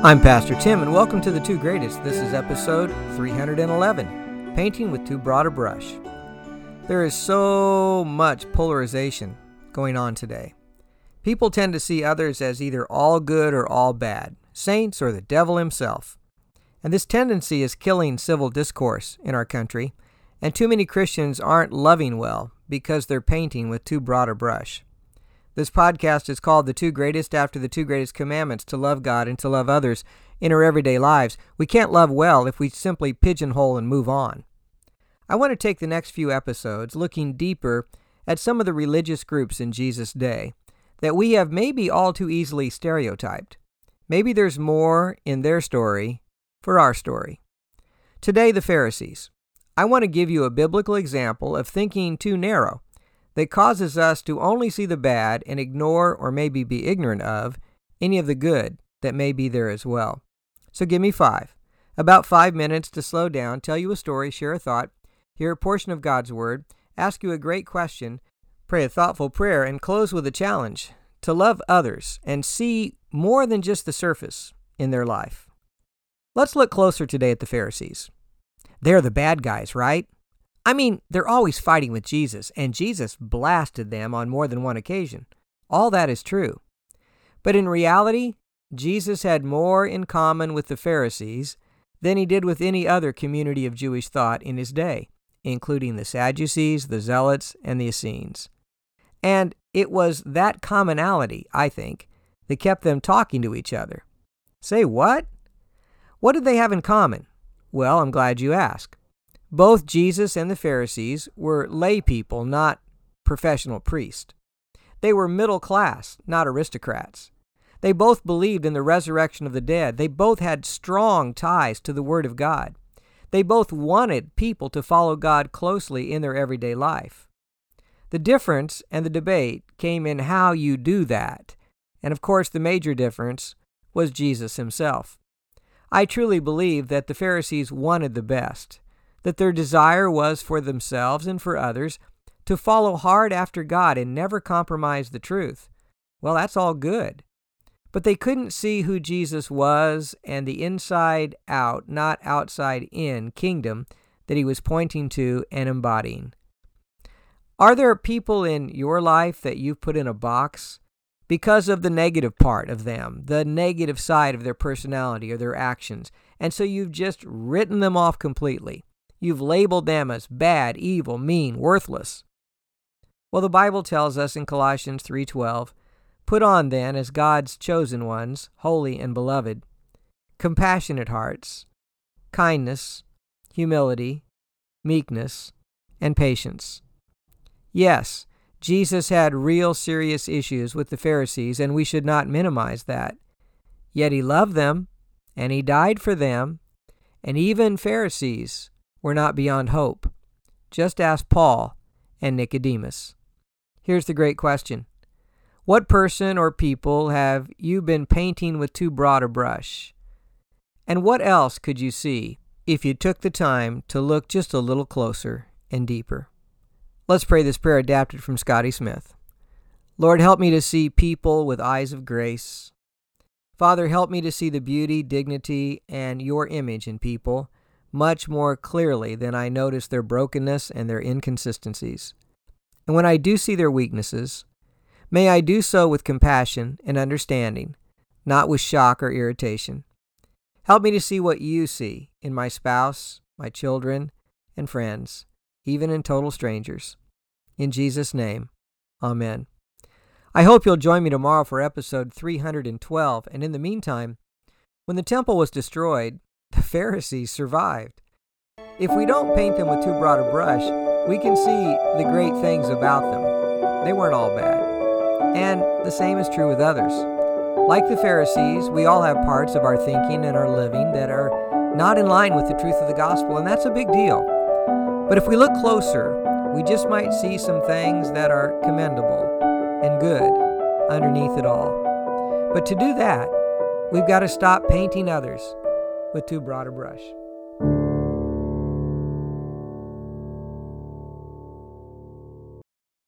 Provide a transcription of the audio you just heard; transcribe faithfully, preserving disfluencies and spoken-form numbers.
I'm Pastor Tim, and welcome to The Two Greatest. This is episode three hundred eleven, Painting with Too Broad a Brush. There is so much polarization going on today. People tend to see others as either all good or all bad, saints or the devil himself. And this tendency is killing civil discourse in our country, and too many Christians aren't loving well because they're painting with too broad a brush. This podcast is called The Two Greatest after the two greatest commandments, to love God and to love others in our everyday lives. We can't love well if we simply pigeonhole and move on. I want to take the next few episodes looking deeper at some of the religious groups in Jesus' day that we have maybe all too easily stereotyped. Maybe there's more in their story for our story. Today, the Pharisees. I want to give you a biblical example of thinking too narrow that causes us to only see the bad and ignore or maybe be ignorant of any of the good that may be there as well. So give me five. About five minutes to slow down, tell you a story, share a thought, hear a portion of God's Word, ask you a great question, pray a thoughtful prayer, and close with a challenge to love others and see more than just the surface in their life. Let's look closer today at the Pharisees. They're the bad guys, right? I mean, they're always fighting with Jesus, and Jesus blasted them on more than one occasion. All that is true. But in reality, Jesus had more in common with the Pharisees than he did with any other community of Jewish thought in his day, including the Sadducees, the Zealots, and the Essenes. And it was that commonality, I think, that kept them talking to each other. Say what? What did they have in common? Well, I'm glad you asked. Both Jesus and the Pharisees were lay people, not professional priests. They were middle class, not aristocrats. They both believed in the resurrection of the dead. They both had strong ties to the Word of God. They both wanted people to follow God closely in their everyday life. The difference and the debate came in how you do that. And of course, the major difference was Jesus himself. I truly believe that the Pharisees wanted the best, that their desire was for themselves and for others to follow hard after God and never compromise the truth. Well, that's all good. But they couldn't see who Jesus was and the inside out, not outside in kingdom that he was pointing to and embodying. Are there people in your life that you've put in a box because of the negative part of them, the negative side of their personality or their actions, and so you've just written them off completely? You've labeled them as bad, evil, mean, worthless. Well, the Bible tells us in Colossians three twelve, "Put on then, as God's chosen ones, holy and beloved, compassionate hearts, kindness, humility, meekness, and patience." Yes, Jesus had real serious issues with the Pharisees, and we should not minimize that. Yet he loved them, and he died for them, and even Pharisees were not beyond hope. Just ask Paul and Nicodemus. Here's the great question. What person or people have you been painting with too broad a brush? And what else could you see if you took the time to look just a little closer and deeper? Let's pray this prayer adapted from Scotty Smith. Lord, help me to see people with eyes of grace. Father, help me to see the beauty, dignity, and your image in people much more clearly than I notice their brokenness and their inconsistencies. And when I do see their weaknesses, may I do so with compassion and understanding, not with shock or irritation. Help me to see what you see in my spouse, my children, and friends, even in total strangers. In Jesus' name, amen. I hope you'll join me tomorrow for episode three hundred twelve, and in the meantime, when the temple was destroyed, the Pharisees survived. If we don't paint them with too broad a brush, we can see the great things about them. They weren't all bad. And the same is true with others. Like the Pharisees, we all have parts of our thinking and our living that are not in line with the truth of the gospel, and that's a big deal. But if we look closer, we just might see some things that are commendable and good underneath it all. But to do that, we've got to stop painting others with too broad a brush.